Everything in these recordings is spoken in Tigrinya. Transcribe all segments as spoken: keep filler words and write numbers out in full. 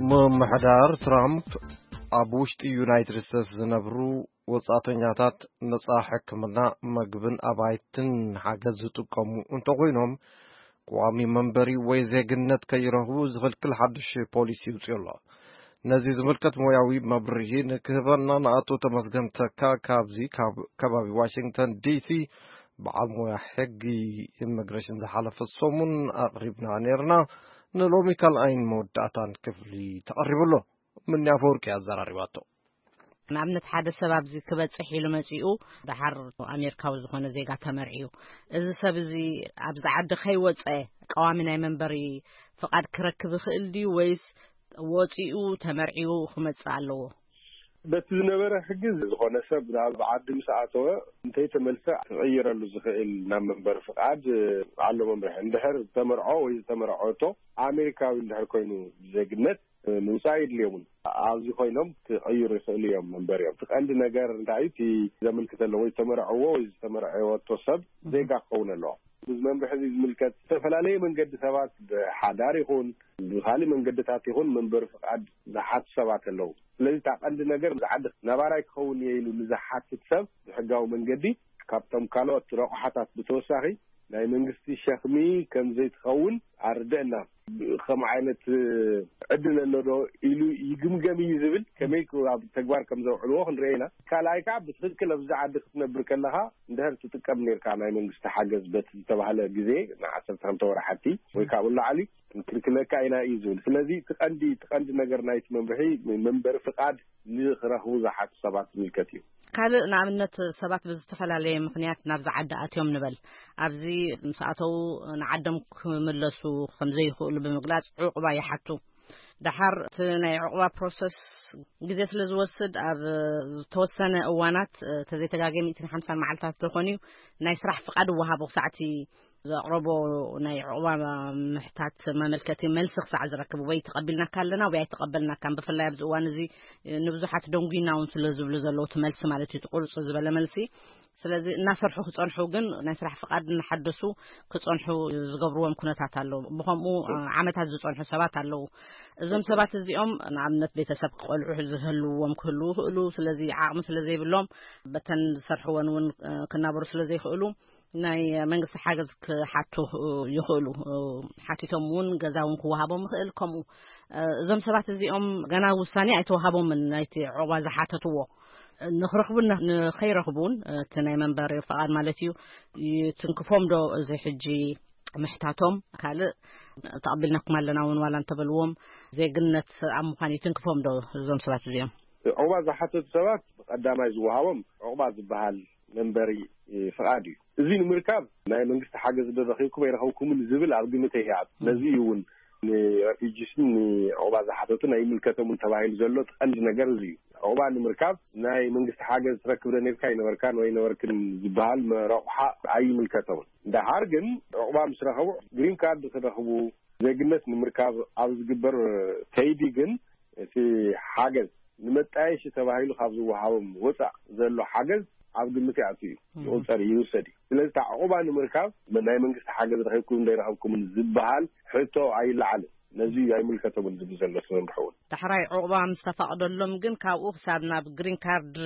ممحدار ترامب أبوشت يونايتد ستيتس زنبرو وصاتنياتات نصا حكمنا مقبن أبايتن حاجز تقومو انتقوينهم قوامي منبري ويزيقنت كيرهو زغل كل حدش بوليسي وصيلا نزي زملكت موياوي مبرهين كهبنا نعطو تمسجمتكا كابزي كبابي واشنطن دي سي بعض مويا حقي إميغريشن زحالة الصومون أقربنا نيرنا نلومي كالأين موداتان كفلي تقرب له من يافورك يا زراريواتو نعمنت حدا سبب زي كبتصح له مصيو بحر امريكا وزخونه زيغا تمرعيو እዚ ሰብ እዚ ኣብዛ ዓዲ ከይወፀ ቀዋሚ ናይ መንበሪ ፍቃድ ክረክብ ይኽእል ድዩ ወይስ ወፂኡ ተመርዒዩ ክመጽእ ኣለዎ بس زنبرة حجز زخونة سب بعد مساعته انتي تملسع تغير له زخيل نام منبر فقعد على منبر عندهر تمرعه وإذا تمرعته أمريكا عندهر كونو زجنت نساعد اليوم عاوز يخوينهم تغير يخيل يوم منبر يوم تقعد نجار دعيتي زمن كتلوي تمرعه وإذا تمرعه تصب زي قاقون الله بزمان بحديث ملكات فلالي من قد ثبات حدار يكون بخالي من قد تاتي يكون منبر فقعد زحات سبات اللو الذي تعقد نجار زحد نبارك يكون يلو مزحات تسب حقاو من قدي كابتم كالو تروح حتى بتوسعي لا منجستي شخمي كم زيت خون عردنا خم عينة عدنا إنه إلو يجمع يزبل كميكو تجوار كم زو علوه نرينا كلايكا بتخد كل أفزع دخلنا بركلها ده تتكلم نيرك عن منجست حاجز بس تبع له جزء نعسر فهم تورا حتى ويكابل الله علي يمكن كل كائنا يزول الذي تقندي تقندي نجار نايت من بحي من منبر فقاد لغره زحات سبعة ملكتيو ካልእ ንኣብነት ሰባት ብዝተፈላለየ ምክንያት ናብ ዝዓዲ ኣትዮም ንበል ኣብዚ ምስኣተው ንዓዶም ክምለሱ ከምዘይኽእሉ ብምግላጽ ዕቁባ ይሓቱ ድሓር እቲ ናይ ዕቁባ ፕሮሰስ ግዜ ስለ ዝወስድ ኣብ ዝተወሰነ እዋናት ተዘይተጋገሚ مئة وخمسين መዓልታት ዝኾኑ ናይ ስራሕ ፍቃድ ወሃቦ ሰዓቲ ዘቕረቦ ናይ ዕቁባ ምሕታት መመልከቲ መልሲ ክሳዕ ዝረክብ ወይ ተቀበልና ካለና ወይ ተቀበልና ካን ብፍላይ ኣብዚ እዋን እዚ ንብዙሓት ደንጉናውን ስለ ዝብሉ ዘለው ትመልሲ ማለት እዩ ትቁርጽ ዝበለ መልሲ ስለዚ እናሰርሑ ክጸንሑ ግን ናይ ስራሕ ፍቃድ ንሓድሱ ክጸንሑ ዝገብርዎም ኩነታት ኣለው ብኸምኡ ዓመታት ዝጸንሑ ሰባት ኣለው እዞም ሰባት እዚኦም ንኣብነት ቤተሰብ ክቆልዑ ዝህልውዎም ክህሉ ይኽእሉ ስለዚ ዓቕሚ ስለ ዘይብሎም በተን ዝሰርሕዎን እውን ክናበሩ ስለ ዘይኽእሉ ናይ መንግስቲ ሓገዝ ክሓቱ ይኽእሉ ሓቲቶም እውን ገዛውን ክወሃቦም ይኽእል ከምኡ እዞም ሰባት እዚኦም ገና ውሳኔ ኣይተወሃቦም ናይቲ ዕቁባ ዝሓተትዎ ንኽረኽቡን ንኸይረኽቡን እቲ ናይ መንበሪ ፍቃድ ማለት እዩ ትንክፎም ዶ እዚ ሕጂ ምሕታቶም ካልእ ተቐቢልናኩም ኣለና እውን ዋላ እንተበልዎም ዜግነት ኣብ ምዃን ትንክፎም ዶ እዞም ሰባት እዚኦም ዕቁባ ዝሓተቱ ሰባት ቀዳማይ ዝወሃቦም ዕቁባ ዝበሃል መንበሪ ፍቃድ እዩ እዚ ንምርካብ ናይ መንግስቲ ሓገዝ ደረኺብኩም ኣይረኸብኩምን ዝብል ኣብ ግምት ይሃብ ነዚ እውን ንረፊጂስን ዕቁባ ዝሓተቱ ናይ ምልከቶም ተባሂሉ ዘሎ ቀንዲ ነገር እዚ እዩ ዕቁባ ንምርካብ ናይ መንግስቲ ሓገዝ ትረክብ ዶ ነርካ ይነበርካን ወይ ነበርክን ዝበሃል ረቑሓ ኣይምልከቶም እንዳሃር ግን ዕቁባ ምስ ረኸቡ ግሪን ካርድ ክረኽቡ ዜግነት ንምርካብ ኣብ ዝግበር ከይዲ ግን እቲ ሓገዝ ንመጣየሽ ተባሂሉ ካብ ዝወሃቦም ወፃእ ዘሎ ሓገዝ ኣብ ግምት ያትዩ ይቁፀር ይውሰድ ስለዚህ ዕቁባ ንምርካብ ናይ መንግስቲ ሓገዝ ረኺብኩም እንዳይረኸብኩም ዝበሃል ሕቶ ኣይለዓል ነዚ ኣይምልከቶም ዝብል ዘሎ ሰምርሑን ተሕራይ ዕቁባ ምስ ተፈቅደሎም ግን ካብኡ ክሳብ ናብ ግሪን ካርድ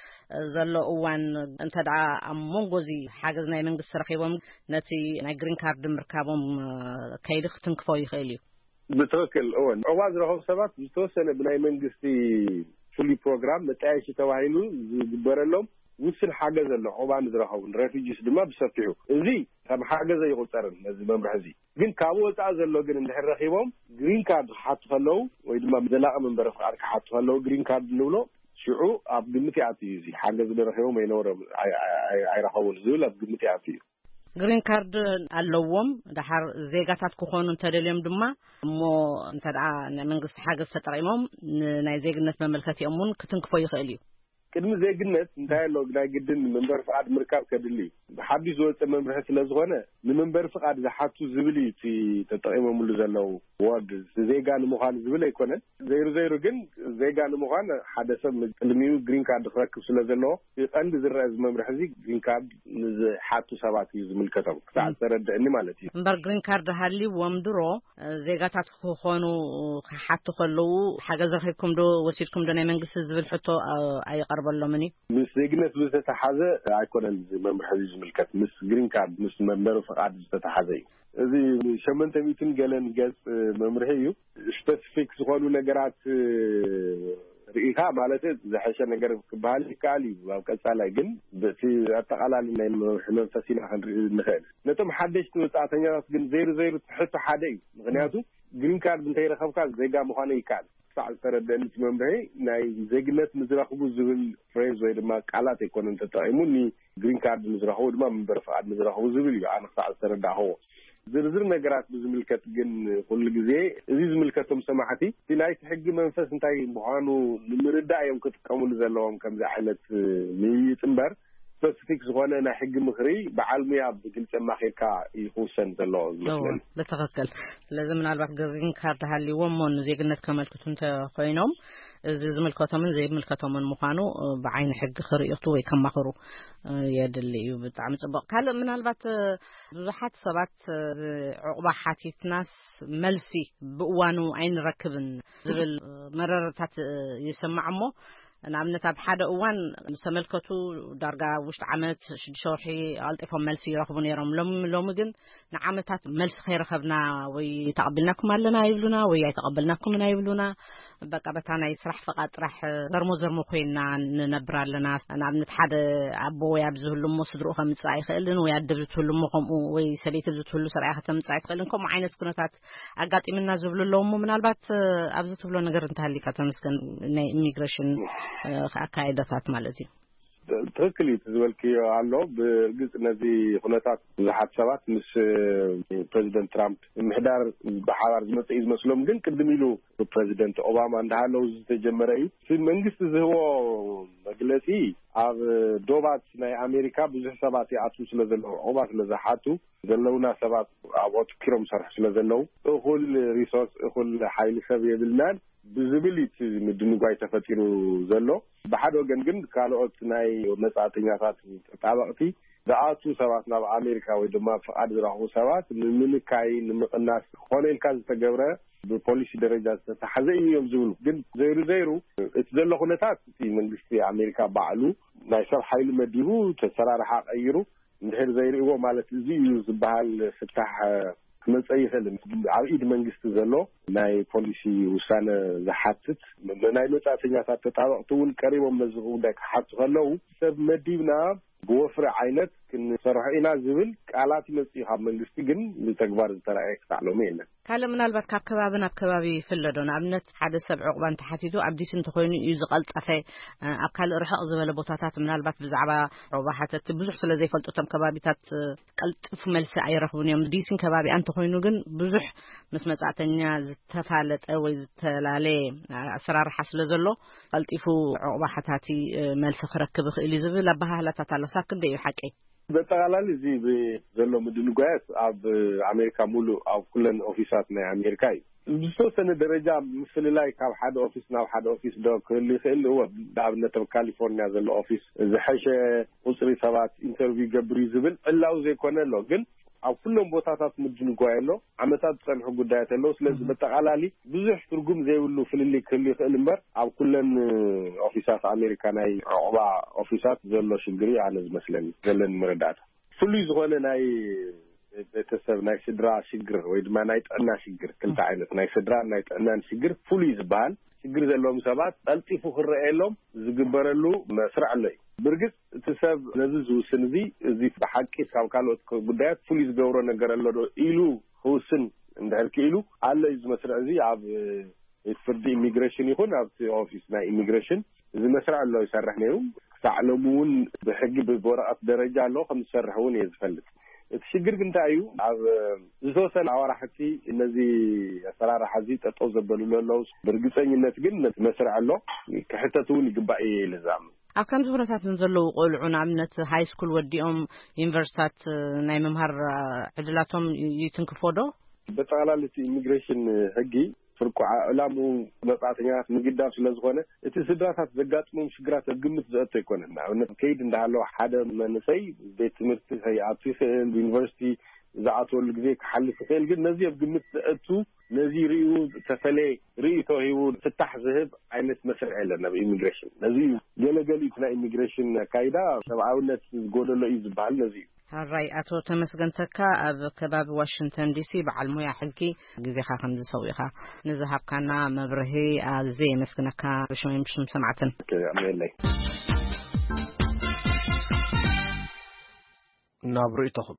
ዘሎ እዋን እንተደኣ ኣብ መንጎዚ ሓገዝ ናይ መንግስቲ ረኺቦም ነቲ ናይ ግሪን ካርድ ምርካቦም ከይዲ ክትንክፎ ይኽእል እዩ ብትክክል እውን ዕቁባ ዝረኸቡ ሰባት ዝተወሰነ ብናይ መንግስቲ ፍሉይ ፕሮግራም መጣየሽ ተባሂሉ ዝግበረሎም ውስን ሓገዝ ኣሎ ዕቁባን ዝረኸቡን ሬፊጂስ ድማ ብሰፊሑ እዚ ከም ሓገዝ ይቁፀርን ነዚ መምርሒ እዚ ግን ካብ ወፃእ ዘሎ ግን እንድሕር ረኺቦም ግሪን ካርድ ክሓቱ ከለው ወይ ድማ ዘላቒ መንበሪ ፍቃድ ክሓቱ ከለው ግሪን ካርድ ንብሎ ሽዑ ኣብ ግምት ያትዩ እዚ ሓገዝ ዝረኺቦም ኣይነበሮም ኣይረኸቡን ዝብል ኣብ ግምት ያትዩ ግሪን ካርድ ኣለዎም ድሓር ዜጋታት ክኾኑ እንተደልዮም ድማ እሞ እንተደኣ ናይ መንግስቲ ሓገዝ ተጠቒሞም ናይ ዜግነት መመልከቲኦም እውን ክትንክፎ ይኽእል እዩ ቅድም ዘይግነት እንታይ ሎ ግዳይ ግድን መንበር ፍቃድ ምርካብ ከድሊ ሓዲስ ወጽ መንበር ስለዝኾነ ንመንበር ፍቃድ ዝሓቱ ዝብል እቲ ተጠቂሞምሉ ዘለው ወርድ ዜጋ ንምዃን ዝብል ኣይኮነን ዘይሩ ዘይሩ ግን ዜጋ ንምዃን ሓደ ሰብ ቅድሚው ግሪን ካርድ ክረክብ ስለዘለዎ ቀንዲ ዝረአ ዝመምርሕ እዚ ግሪን ካርድ ንዝሓቱ ሰባት እዩ ዝምልከቶም ክሳዕ ተረድእኒ ማለት እዩ እምበር ግሪን ካርድ ሃልይዎም ድሮ ዜጋታት ክኾኑ ሓቱ ከለዉ ሓገዝ ረኺብኩም ዶ ወሲድኩም ዶ ናይ መንግስቲ ዝብል ሕቶ ኣይቀርበሎምን ምስ ዜግነት ዝተተሓዘ ኣይኮነን መምርሒ ዝምልከት ምስ ግሪን ካርድ ምስ መንበር ፍቃድ ዝተተሓዘ እዩ እዚ ሸመንተ ሚትን ገለን ገጽ መምርሒ እዩ ስፔሲፊክ ዝኾኑ ነገራት ሪኢኻ ማለት ዝሐሸ ነገር ክበሃል ይከኣል እዩ ኣብ ቀጻላይ ግን በቲ ኣጠቃላሊ ናይ መንፈስ ኢና ክንርኢ ንኽእል ነቶም ሓደሽቲ ወጻእተኛታት ግን ዘይሩ ዘይሩ ትሕቶ ሓደ እዩ ምክንያቱ ግሪን ካርድ እንተይረኸብካ ዜጋ ምዃኑ ይከኣል ክሳዕ ዝተረድአኒ እቲ መምርሒ ናይ ዜግነት ንዝረኽቡ ዝብል ፍሬዝ ወይ ድማ ቃላት ኣይኮነን ተጠቂሙ ግሪን ካርድ ንዝረኽቡ ድማ መንበር ፍቃድ ንዝረኽቡ ዝብል እዩ ኣነ ክሳዕ ዝተረዳእኽዎ ዝርዝር ነገራት ብዝምልከት ግን ኩሉ ግዜ እዚ ዝምልከቶም ሰማዕቲ እቲ ናይቲ ሕጊ መንፈስ እንታይ ምዃኑ ንምርዳእ እዮም ክጥቀሙሉ ዘለዎም ከምዚ ዓይነት ምይይጥ እምበር ስፔሲፊክ ዝኾነ ናይ ሕጊ ምክሪ በዓል ሙያ ብግልፂ ማኺርካ ይኹሰን ዘለዎ ዝመስለኒ በትክክል ስለዚ ምናልባት ግሪን ካርድ ሃልይዎም ሞን ዜግነት ከመልክቱ እንተኮይኖም እዚ ዝምልከቶምን ዘይምልከቶምን ምዃኑ ብዓይኒ ሕጊ ክርእቱ ወይ ከማኽሩ የድሊ እዩ ብጣዕሚ ጽቡቕ ካልእ ምናልባት ብዙሓት ሰባት ዕቑባ ሓቲትናስ መልሲ ብእዋኑ ኣይንረክብን ዝብል መረረታት ይሰማዕ እሞ ንኣብነት ኣብ ሓደ እዋን ሰመልከቱ ዳርጋ ውሽጢ ዓመት ሽዱሽተ ወርሒ ኣልጢፎም መልሲ ይረኽቡ ነይሮም ሎሚ ግን ንዓመታት መልሲ ከይረኸብና ወይ ተቐቢልናኩም ኣለና ይብሉና ወይ ኣይተቐበልናኩም ይብሉና በቃ በታ ናይ ስራሕ ፍቃድ ጥራሕ ዘርሞ ዘርሞ ኮይና ንነብር ኣለና ንኣብነት ሓደ ኣቦ ወይ ኣብ ዝህሉ ሞ ስድርኡ ከምፅእ ኣይኽእልን ወይ ኣደብ ዝትህሉ ሞ ከምኡ ወይ ሰበይቲ ዝትህሉ ሰብኣይ ከተምፅእ ኣይትኽእልን ከምኡ ዓይነት ኩነታት ኣጋጢምና ዝብሉ ኣለዉ ሞ ምናልባት ኣብዚ ትብሎ ነገር እንተሃሊካ ተመስገን ናይ ኢሚግሬሽን ኣካይዳታት ማለት እዩ ትክክል እዩ ዝበልክዮ ኣሎ ብርግፅ ነዚ ኩነታት ብዙሓት ሰባት ምስ ፕሬዚደንት ትራምፕ ምሕዳር ብሓባር ዝመፅእ እዩ ዝመስሎም ግን ቅድም ኢሉ ፕሬዚደንት ኦባማ እንዳሃለው ዝተጀመረ እዩ እቲ መንግስቲ ዝህቦ መግለፂ ኣብ ዶባት ናይ ኣሜሪካ ብዙሕ ሰባት ይኣትዉ ስለ ዘለዉ ዕቑባ ስለ ዝሓቱ ዘለውና ሰባት ኣብ ኣትኪሮም ሰርሑ ስለ ዘለዉ እኹል ሪሶርስ እኹል ሓይሊ ሰብ የብልናን ብዝብል እቲ ምድንጓይ ተፈጢሩ ዘሎ ብሓደ ወገን ግን ካልኦት ናይ መጻእተኛታት ተጣበቕቲ ዝኣቱ ሰባት ናብ ኣሜሪካ ወይ ድማ ፍቃድ ዝረኽቡ ሰባት ንምንካይ ንምቕናስ ኮነ ኢልካ ዝተገብረ ብፖሊሲ ደረጃ ዝተተሓዘ እዩ እዮም ዝብሉ ግን ዘይሩ ዘይሩ እቲ ዘሎ ኩነታት እቲ መንግስቲ ኣሜሪካ ባዕሉ ናይ ሰብ ሓይሊ መዲቡ ተሰራርሓ ቀይሩ እንድሕር ዘይርእዎ ማለት እዚ እዩ ዝበሃል ፍታሕ ክመፅእ ይኽእል ኣብ ኢድ መንግስቲ ዘሎ ናይ ፖሊሲ ውሳነ ዝሓትት ናይ መጻእተኛታት ተጣበቕቲ እውን ቀሪቦም ነዚ ጉዳይ ክሓቱ ከለዉ ሰብ መዲብና ብወፍሪ ዓይነት ክንሰርሖ ኢና ዝብል ቃላት ይመፅኡ ካብ መንግስቲ ግን ብተግባር ዝተረኣየ ክሳዕ ሎሚ የለን ካልእ ምናልባት ካብ ከባቢ ናብ ከባቢ ይፍለ ዶ ንኣብነት ሓደ ሰብ ዕቑባ እንተሓቲቱ ኣብ ዲሲ እንተኮይኑ እዩ ዝቐልጠፈ ኣብ ካልእ ርሕቕ ዝበለ ቦታታት ምናልባት ብዛዕባ ዕቑባ ሓተት ብዙሕ ስለ ዘይፈልጡ እቶም ከባቢታት ቀልጥፍ መልሲ ኣይረኽቡን እዮም ዲሲን ከባቢኣ እንተኮይኑ ግን ብዙሕ ምስ መጻእተኛ ዝተፋለጠ ወይ ዝተላለየ ኣሰራርሓ ስለ ዘሎ ቀልጢፉ ዕቑባ ሓታቲ መልሲ ክረክብ ይኽእል እዩ ዝብል ኣባህላታት ኣሎ ሳብ ክንደይ እዩ ሓቂ በጠቃላሊ እዚ ዘሎ ምድንጓያት ኣብ ኣሜሪካ ሙሉእ ኣብ ኩለን ኦፊሳት ናይ ኣሜሪካ እዩ ብዝተወሰነ ደረጃ ምፍልላይ ካብ ሓደ ኦፊስ ናብ ሓደ ኦፊስ ዶ ክህሉ ይኽእል እወ ንኣብነት ኣብ ካሊፎርኒያ ዘሎ ኦፊስ ዝሐሸ ቁፅሪ ሰባት ኢንተርቪው ገብር እዩ ዝብል ዕላው ዘይኮነ ኣሎ ግን ኣብ ኩሎም ቦታታት ምድንጓይ ኣሎ ዓመታት ዝፀንሑ ጉዳያት ኣለዉ ስለዚ በጠቃላሊ ብዙሕ ትርጉም ዘይብሉ ፍልልይ ክህሉ ይኽእል እምበር ኣብ ኩለን ኦፊሳት ኣሜሪካ ናይ ዕቑባ ኦፊሳት ዘሎ ሽግሪ ኣነ ዝመስለኒ ዘለኒ መረዳእታ ፍሉይ ዝኾነ ናይ ቤተሰብ ናይ ስድራ ሽግር ወይ ድማ ናይ ጥዕና ሽግር ክልተ ዓይነት ናይ ስድራ ናይ ጥዕናን ሽግር ፍሉይ ዝበሃል ሽግር ዘለዎም ሰባት ቀልጢፉ ክረአየሎም ዝግበረሉ መስርዕ ኣሎ እዩ ብርግፅ እቲ ሰብ ነዚ ዝውስን እዚ እዚ ብሓቂ ካብ ካልኦት ጉዳያት ፍሉይ ዝገብሮ ነገር ኣሎ ዶ ኢሉ ክውስን እንድሕር ክኢሉ ኣሎ እዩ ዝመስርዕ እዚ ኣብ ፍርዲ ኢሚግሬሽን ይኹን ኣብቲ ኦፊስ ናይ ኢሚግሬሽን እዚ መስርዕ ኣሎ ይሰርሕ ነይሩ ክሳዕ ሎሚ እውን ብሕጊ ብወረቐት ደረጃ ኣሎ ከም ዝሰርሕ እውን እየ ዝፈልጥ እቲ ሽግር ግን እንታይ እዩ ኣብ ዝተወሰነ ኣዋራሕቲ ነዚ ኣሰራርሓ እዚ ጠጠው ዘበልሉ ኣለዉ ብርግፀኝነት ግን መስርዕ ኣሎ ክሕተት እውን ይግባእ እየ ኢለ ዝኣምን ኣብ ከም ዝሁነታት ዘለዉ ቆልዑ ንኣብነት ሃይ ስኩል ወዲኦም ዩኒቨርሲታት ናይ መምሃር ዕድላቶም ይትንክፎዶ በጠቕላላ ኢሚግሬሽን ሕጊ ፍርቁ ዕላሙ መጻተኛታት ምግዳፍ ስለዝኾነ እቲ ስድራታት ዘጋጥሞም ሽግራት ግምት ዘእቶ ይኮነን ንኣብነት ከይድ እንዳሃለዎ ሓደ መንሰይ ቤት ትምህርቲ ከይኣቱ ይኽእል ዩኒቨርሲቲ ዝኣተወሉ ግዜ ክሓልፍ ይኽእል ግን ነዚ ኣብ ግምት ዘእቱ ነዚ ርኡ ተፈለየ ርእቶ ሂቡ ፍታሕ ዝህብ ዓይነት መስርዕ የለን ኣብ ኢሚግሬሽን ነዚ ገለገሊ ናይ ኢሚግሬሽን ካይዳ ሰብኣውነት ዝጎደሎ እዩ ዝበሃል ነዚ ሃራይ ኣቶ ተመስገንተካ ኣብ ከባቢ ዋሽንግተን ዲሲ በዓል ሞያ ሕጊ ግዜኻ ከም ዝሰውኢኻ ንዝሃብካና መብርሂ ኣዝየ የመስግነካ ብሽመን ብሽም ሰማዕትን ኣሜለይ ናብ ርእይቶኹም